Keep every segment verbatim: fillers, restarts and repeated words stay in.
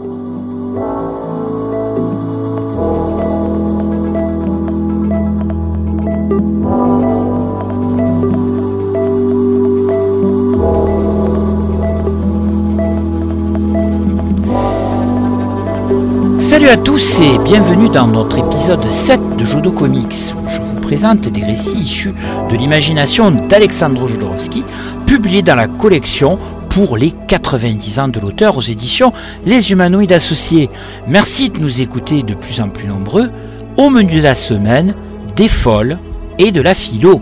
Salut à tous et bienvenue dans notre épisode sept de Jodo Comics, où je vous présente des récits issus de l'imagination d'Alexandre Jodorowsky, publiés dans la collection pour les quatre-vingt-dix ans de l'auteur aux éditions Les Humanoïdes Associés. Merci de nous écouter de plus en plus nombreux. Au menu de la semaine, des folles et de la philo.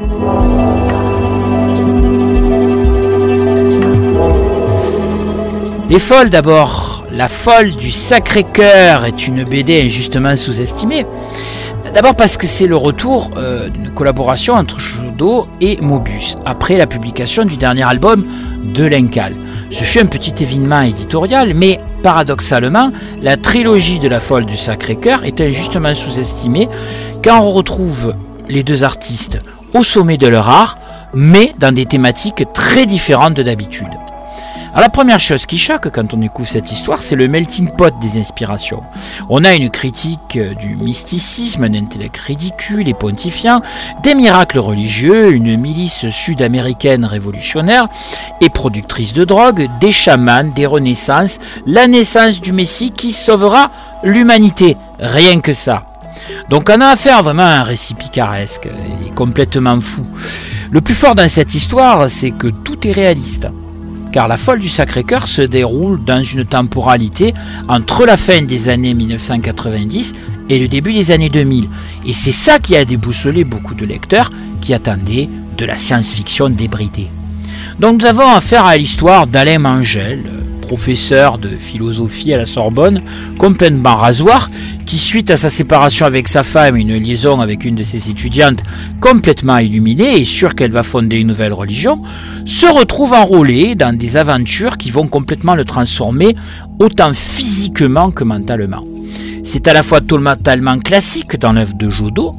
Les folles d'abord. La folle du Sacré-Cœur est une B D injustement sous-estimée. D'abord parce que c'est le retour euh, d'une collaboration entre Jodo et Moebius, après la publication du dernier album de Lencal. Ce fut un petit événement éditorial, mais paradoxalement, la trilogie de la folle du Sacré-Cœur est injustement sous-estimée, car on retrouve les deux artistes au sommet de leur art, mais dans des thématiques très différentes de d'habitude. Alors la première chose qui choque quand on écoute cette histoire, c'est le melting pot des inspirations. On a une critique du mysticisme, un intellect ridicule et pontifiant, des miracles religieux, une milice sud-américaine révolutionnaire et productrice de drogue, des chamans, des renaissances, la naissance du Messie qui sauvera l'humanité. Rien que ça. Donc on a affaire vraiment à un récit picaresque et complètement fou. Le plus fort dans cette histoire, c'est que tout est réaliste. Car la folle du Sacré-Cœur se déroule dans une temporalité entre la fin des années mille neuf cent quatre-vingt-dix et le début des années deux mille. Et c'est ça qui a déboussolé beaucoup de lecteurs qui attendaient de la science-fiction débridée. Donc nous avons affaire à l'histoire d'Alain Mangel, professeur de philosophie à la Sorbonne, complètement rasoir, qui suite à sa séparation avec sa femme et une liaison avec une de ses étudiantes complètement illuminée et sûre qu'elle va fonder une nouvelle religion, se retrouve enrôlé dans des aventures qui vont complètement le transformer autant physiquement que mentalement. C'est à la fois totalement classique dans l'œuvre de Jodo,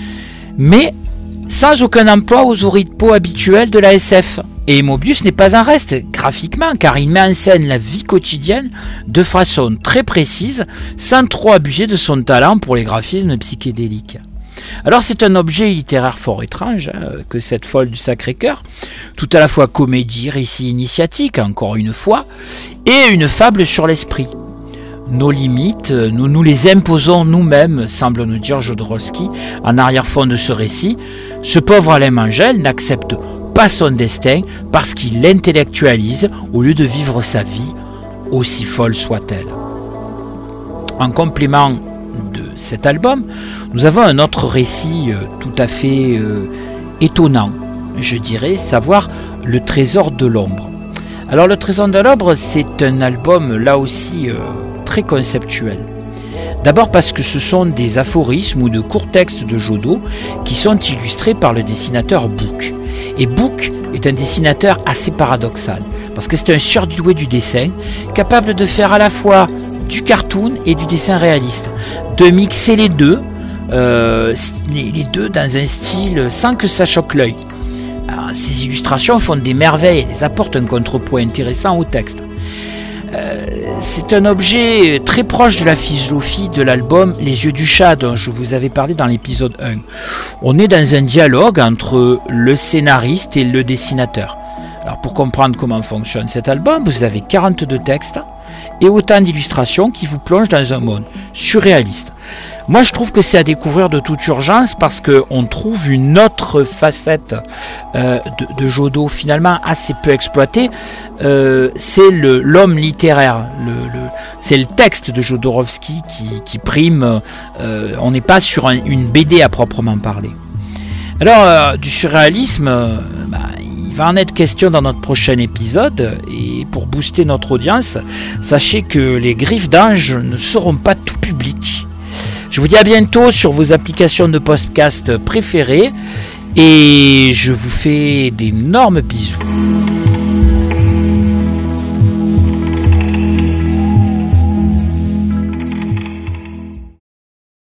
mais sans aucun emploi aux oripeaux habituels de la S F. Et Moebius n'est pas un reste graphiquement, car il met en scène la vie quotidienne de façon très précise, sans trop abuser de son talent pour les graphismes psychédéliques. Alors c'est un objet littéraire fort étrange hein, que cette folle du Sacré-Cœur, tout à la fois comédie, récit initiatique, encore une fois, et une fable sur l'esprit. Nos limites, nous nous les imposons nous-mêmes, semble nous dire Jodorowsky, en arrière-fond de ce récit. Ce pauvre Alain Mangel n'accepte pas son destin parce qu'il l'intellectualise au lieu de vivre sa vie, aussi folle soit-elle. En complément de cet album, nous avons un autre récit euh, tout à fait euh, étonnant, je dirais, savoir Le Trésor de l'Ombre. Alors Le Trésor de l'Ombre, c'est un album là aussi euh, très conceptuel. D'abord parce que ce sont des aphorismes ou de courts textes de Jodo qui sont illustrés par le dessinateur Book. Et Book est un dessinateur assez paradoxal, parce que c'est un surdoué du dessin, capable de faire à la fois du cartoon et du dessin réaliste, de mixer les deux, euh, les deux dans un style sans que ça choque l'œil. Alors, ces illustrations font des merveilles et les apportent un contrepoids intéressant au texte. Euh, c'est un objet très proche de la philosophie de l'album Les Yeux du Chat dont je vous avais parlé dans l'épisode un. On est dans un dialogue entre le scénariste et le dessinateur. Alors pour comprendre comment fonctionne cet album, vous avez quarante-deux textes et autant d'illustrations qui vous plongent dans un monde surréaliste. Moi je trouve que c'est à découvrir de toute urgence parce qu'on trouve une autre facette euh, de, de Jodo finalement assez peu exploitée, euh, c'est le, l'homme littéraire, le, le, c'est le texte de Jodorowsky qui, qui prime, euh, on n'est pas sur un, une B D à proprement parler. Alors euh, du surréalisme, euh, bah, il va en être question dans notre prochain épisode et pour booster notre audience, sachez que les griffes d'ange ne seront pas tout publiques. Je vous dis à bientôt sur vos applications de podcast préférées et je vous fais d'énormes bisous.